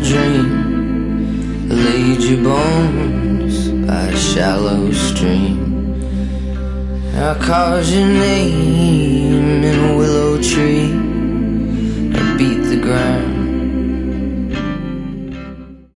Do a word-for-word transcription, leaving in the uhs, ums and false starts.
dream, laid your bones by a shallow stream. I carved your name in a willow tree, I beat the ground